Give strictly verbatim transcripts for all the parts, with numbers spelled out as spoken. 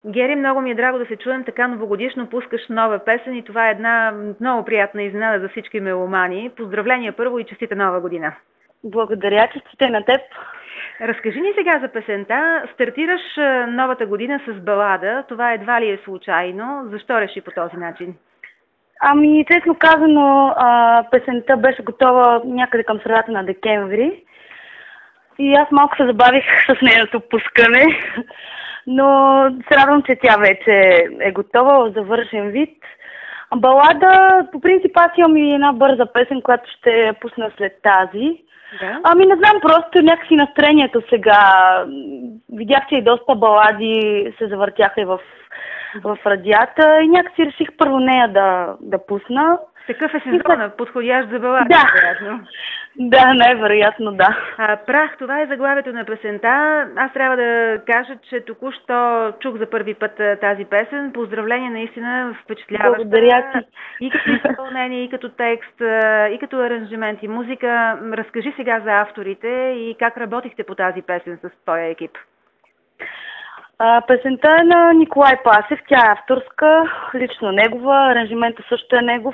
Гери, много ми е драго да се чуем. Така новогодишно пускаш нова песен и това е една много приятна изненада за всички меломани. Поздравления първо и честита нова година! Благодаря, честите на теб. Разкажи ни сега за песента. Стартираш новата година с балада. Това едва ли е случайно. Защо реши по този начин? Ами, честно казано, а, песента беше готова някъде към средата на декември. И аз малко се забавих с нейното пускане. Но се радвам, че тя вече е готова в завършен вид. Балада, по принцип, аз имам и една бърза песен, която ще я пусна след тази. Да. Ами не знам, просто някакси настроението сега. Видях, че и доста балади се завъртяха и в, в радията и някакси реших първо нея да, да пусна. Такъв е сезонът, подходящ за балади, да. вероятно. Да, най-вероятно, да. А, Прах, това е заглавието на песента. Аз трябва да кажа, че току-що чух за първи път тази песен. Поздравление, наистина впечатляваща. Благодаря ти. И като изпълнение, и като текст, и като аранжимент и музика. Разкажи сега за авторите и как работихте по тази песен с твоя екип. А, песента е на Николай Пасев, тя е авторска, лично негова, аранжимента също е негов.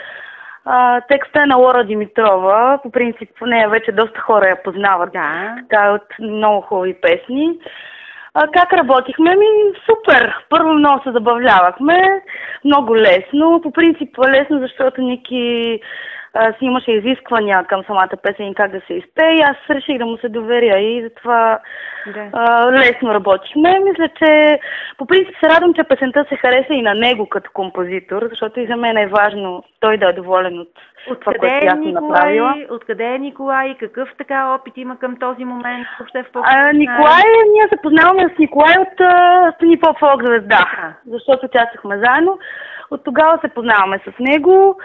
А, текста е на Лора Димитрова, по принцип нея вече доста хора я познават, да. Така от много хубави песни. А, как работихме? Ми, супер! Първо много се забавлявахме, много лесно, по принцип лесно, защото Ники а, си имаше изисквания към самата песен и как да се изпее и аз реших да му се доверя и затова да. а, лесно работихме. Мисля, че по принцип се радвам, че песента се хареса и на него като композитор, защото и за мен е важно той да е доволен от От това, къде което е аз съм направила. Откъде е Николай? Какъв така опит има към този момент? Въобще в а, Николай, ние се познаваме с Николай от Стани Поп Фолк звезда, а. защото участвахме заедно. От тогава се познаваме с него.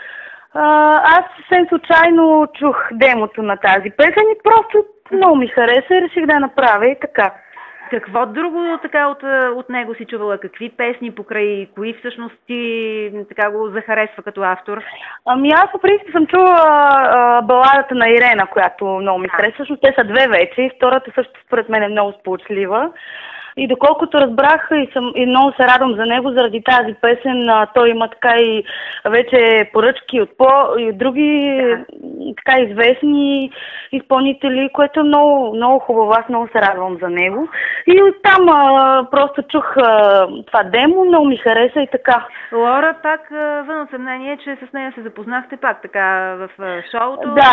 А, аз съвсем случайно чух демото на тази песен и просто много ми хареса и реших да я направя и така. Какво друго така от, от него си чувала? Какви песни, покрай кои всъщност ти така го захаресва като автор? Ами аз по принцип съм чула а, баладата на Ирена, която много ми харесва. Всъщност те са две вече и втората също според мен е много сполучлива. И доколкото разбрах и, съм, и много се радвам за него, заради тази песен, а, той има така и вече поръчки от, по, и от други да. така известни изпълнители, което е много, много хубаво. Аз много се радвам за него. И оттам а, просто чух а, това демо, много ми хареса и така. Лора, пак вън от съмнение, че с нея се запознахте пак така в шоуто. Да.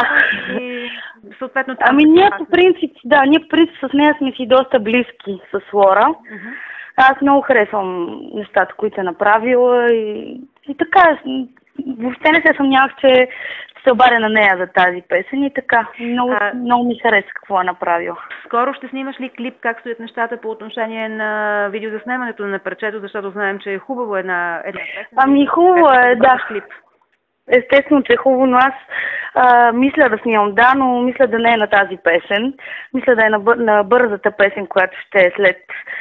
И съответно там. Ами ние по принцип, да, ние по принцип с нея сме си доста близки с Лора. Uh-huh. Аз много харесвам нещата, които е направила и, и така, въобще не се съмнявах, че ще се обадя на нея за тази песен и така, много, а... много ми хареса какво е направила. Скоро ще снимаш ли клип, как стоят нещата по отношение на видеозаснемането на парчето, защото знаем, че е хубаво една, една песен. Ами хубаво е, да. Клип. Естествено, че е хубаво, но аз а, мисля да снимам, да, но мисля да не е на тази песен. Мисля да е на, бър, на бързата песен, която ще е след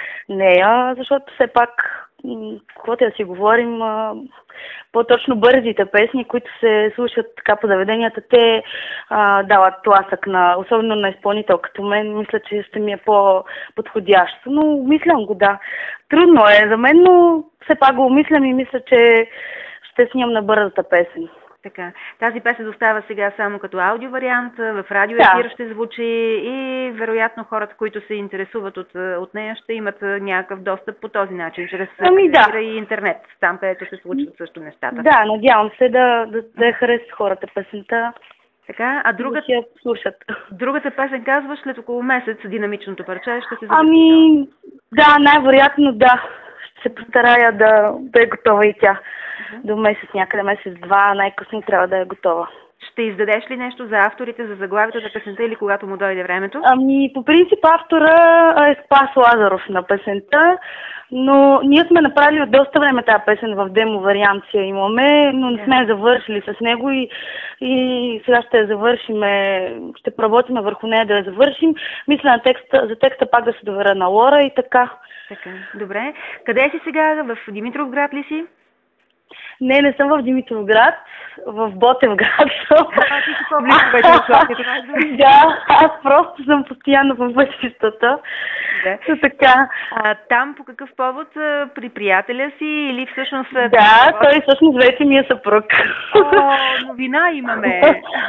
нея, защото все пак, каквото да си говорим, а, по-точно бързите песни, които се слушат така по заведенията, те а, дават тласък на, особено на изпълнител като мен, мисля, че ще ми е по-подходящо, но мислям го, да. Трудно е за мен, но все пак го мислям и мисля, че ще снимам на бързата песен. Така. Тази песен остава сега само като аудио вариант, в радио ефир да. Ще звучи и вероятно хората, които се интересуват от, от нея, ще имат някакъв достъп по този начин, чрез ами, да. и интернет, там където се случват също нещата. Да, надявам се да, да, да харесат хората песента. Така, а другата, да слушат. Другата песен казваш след около месец, динамичното парче ще се записи. Ами, да, най-вероятно да. Ще се постарая да, да е готова и тя. Uh-huh. До месец, някъде месец-два, най-късно трябва да е готова. Ще издадеш ли нещо за авторите, за заглавието на песента или когато му дойде времето? Ами, по принцип автора е Спас Лазаров на песента, но ние сме направили от доста време тази песен в демо вариант си имаме, но не сме завършили с него и, и сега ще я завършиме, ще проработиме върху нея да я завършим. Мисля на текста, за текста пак да се доверя на Лора и така. Така, добре. Къде си сега? В Димитровград ли си? Не, не съм в Димитровград, в Ботевград съм. А, ти си по-близко вече до София. Да, аз просто съм постоянно в пътищата. Да. Така. А там по какъв повод? При приятеля си или всъщност... Да, той всъщност вече ми е съпруг. О, новина имаме.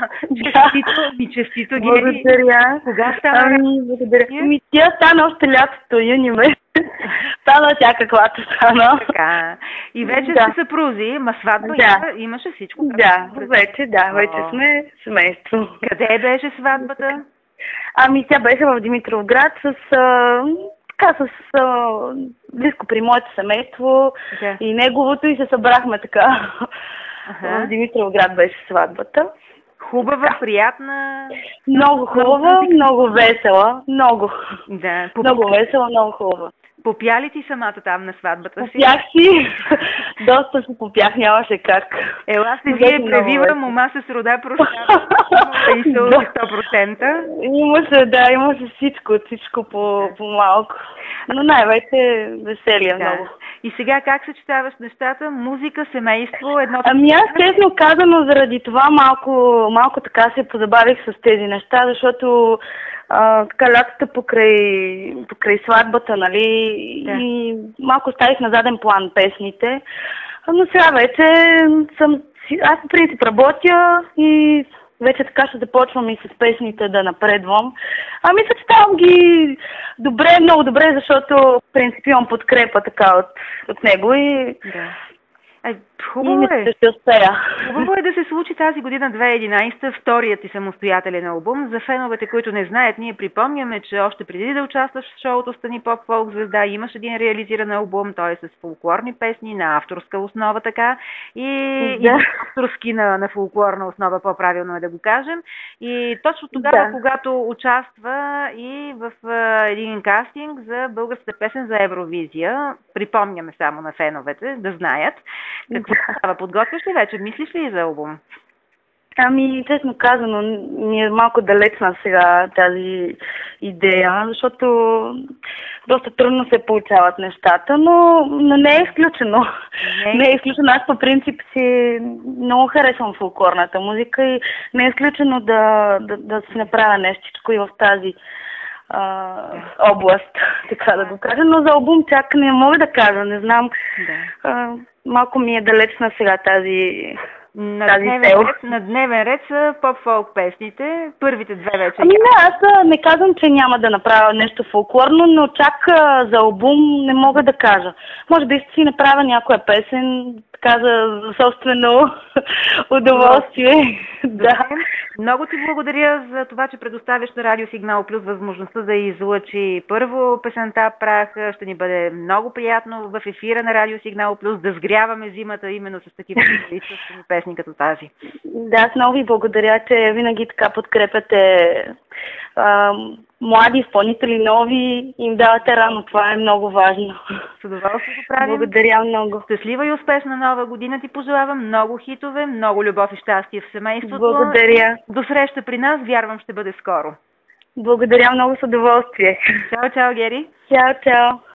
Честито, ми честито ги. Благодаря. Кога стана? Ами, благодаря. Ми тя стана още лятото, юни месец. Стана тя каквато стана. Така. И вече да. сте съпрузи, ма сватба да. имаше всичко. Да, вече, да, вече О. сме семейство. Къде беше сватбата? Ами тя беше в Димитровград с... А, така, с а, близко при моето семейство да. И неговото и се събрахме така. Ага. В Димитровград беше сватбата. Хубава, така. Приятна. Много хубава, много весела, много. Да, по... много весела, много хубава. Попя ли ти самата там на сватбата си? Попях си. Доста си попях, нямаше как. Ела се вие превива, мома се с рода прощава. Имала и сто процента. Имаше, да, имаше всичко, всичко по, по малко. Но най-вече веселия да. Много. И сега как съчетаваш нещата? Музика, семейство, едно... Ами аз честно казано заради това малко, малко така се позабавих с тези неща, защото а, така лятата покрай, покрай сватбата, нали, да. И малко ставих на заден план песните. Но сега вече съм... Аз по принцип работя и вече така ще започвам и с песните да напредвам. Ами съчетавам ги добре, много добре, защото в принцип имам подкрепа така от, от него и... Да. Е, хубаво е. Ще успея. Хубаво е да се случи тази година две хиляди и единадесета, вторият ти самостоятелен албум. За феновете, които не знаят, ние припомняме, че още преди да участваш в шоуто Стани поп фолк звезда, имаш един реализиран албум, той е с фолклорни песни на авторска основа така и, да. И авторски на, на фолклорна основа, по-правилно е да го кажем. И точно тогава, да. Когато участва и в uh, един кастинг за българската песен за Евровизия, припомняме само на феновете да знаят. Какво става? Подготвяш ли вече? Мислиш ли и за албум? Ами, честно казано, ми е малко далечна сега тази идея, защото доста трудно се получават нещата, но, но не е изключено. Не. не е изключено. Аз по принцип си много харесвам фолклорната музика и не е изключено да, да, да си направя нещичко и в тази а, област, така да го кажа. Но за албум чак не мога да кажа, не знам. Да. А, малко ми е далечна сега тази... На дневен, ред, на дневен ред са поп-фолк песните, първите две вече. Ами не, аз не казвам, че няма да направя нещо фолклорно, но чак за албум не мога да кажа. Може да си направя някоя песен, така за, за собствено удоволствие. Да. Много ти благодаря за това, че предоставяш на Радио Сигнал Плюс възможността да излъчи първо песента Прах. Ще ни бъде много приятно в ефира на Радио Сигнал Плюс да сгряваме зимата именно с такива изкуствени песни като тази. Да, аз много ви благодаря, че винаги така подкрепяте а, млади изпълнители, нови, им давате рано. Това е много важно. С удоволствие го правим. Благодаря много. Щастлива и успешна нова година ти пожелавам. Много хитове, много любов и щастие в семейството. Благодаря. До среща при нас, вярвам, ще бъде скоро. Благодаря много, с удоволствие. Чао, чао, Гери. Чао, чао.